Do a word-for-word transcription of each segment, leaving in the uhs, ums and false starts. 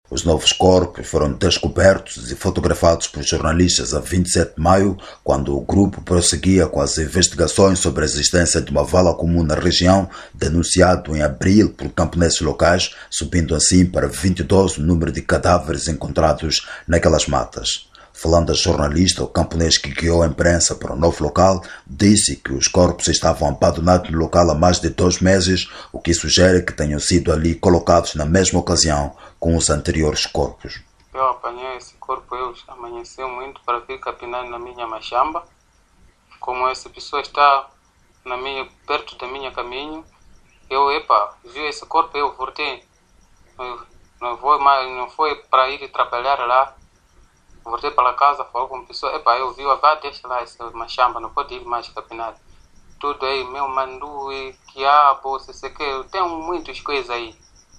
Os novos corpos foram descobertos e fotografados por jornalistas a vinte e sete de maio, quando o grupo prosseguia com as investigações sobre a existência de uma vala comum na região, denunciado em abril por camponeses locais, subindo assim para vinte e dois o número de cadáveres encontrados naquelas matas. Falando a jornalista, o camponês que guiou a imprensa para o novo local disse que os corpos estavam abandonados no local há mais de dois meses, o que sugere que tenham sido ali colocados na mesma ocasião com os anteriores corpos. Eu apanhei esse corpo, eu amanheci muito para vir capinar na minha machamba. Como essa pessoa está na minha, perto da minha caminho, eu, epa, vi esse corpo, eu voltei. Eu não, vou mais, não foi para ir trabalhar lá. Voltei para casa, falou com a pessoa, epa, eu vi, vá, deixa lá essa machamba, não pode ir mais capinar. Tudo aí, meu mandu, quiabo, se sei que, tem muitas coisas aí.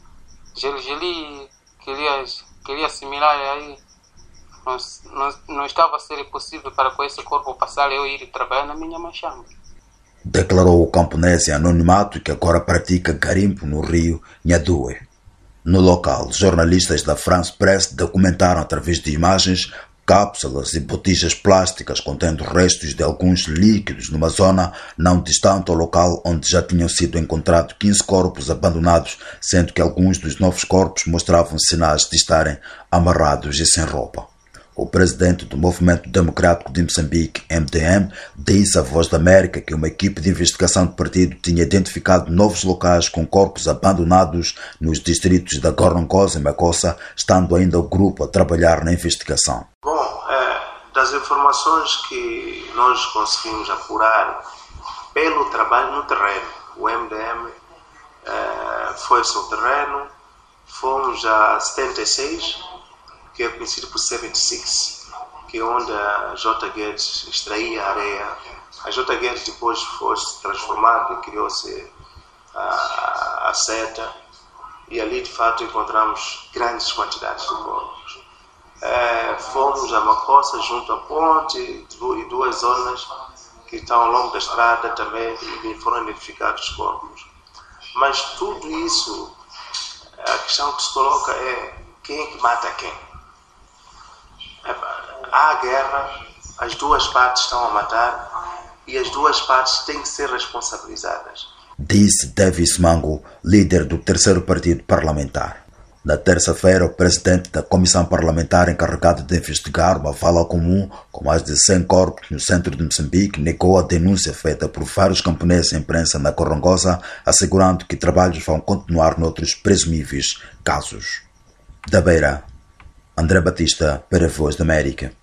Geli, queria, queria assimilar aí, não, não, não estava a ser possível para com esse corpo passar eu ir trabalhar na minha machamba. Declarou o camponês em anonimato que agora pratica garimpo no rio Nhadue. No local, jornalistas da France Press documentaram através de imagens cápsulas e botijas plásticas contendo restos de alguns líquidos numa zona não distante ao local onde já tinham sido encontrados quinze corpos abandonados, sendo que alguns dos novos corpos mostravam sinais de estarem amarrados e sem roupa. O presidente do Movimento Democrático de Moçambique, M D M, disse à Voz da América que uma equipe de investigação do partido tinha identificado novos locais com corpos abandonados nos distritos da Gorongosa e Makossa, estando ainda o grupo a trabalhar na investigação. Bom, é, das informações que nós conseguimos apurar pelo trabalho no terreno, o M D M é, foi-se ao terreno, fomos a setenta e seis, que é conhecido por setenta e seis, que é onde a J. Guedes extraía areia. A J. Guedes depois foi transformada e criou-se a, a seta, e ali de fato encontramos grandes quantidades de corpos. É, fomos a Makossa junto à ponte e duas zonas que estão ao longo da estrada também foram identificados corpos. Mas tudo isso, a questão que se coloca é quem é que mata quem? Há guerra, as duas partes estão a matar e as duas partes têm que ser responsabilizadas. Disse Davis Mango, líder do terceiro partido parlamentar. Na terça-feira, o presidente da comissão parlamentar encarregado de investigar uma vala comum com mais de cem corpos no centro de Moçambique negou a denúncia feita por vários camponeses à imprensa na Gorongosa, assegurando que trabalhos vão continuar noutros presumíveis casos. Da Beira, André Batista para a Voz da América.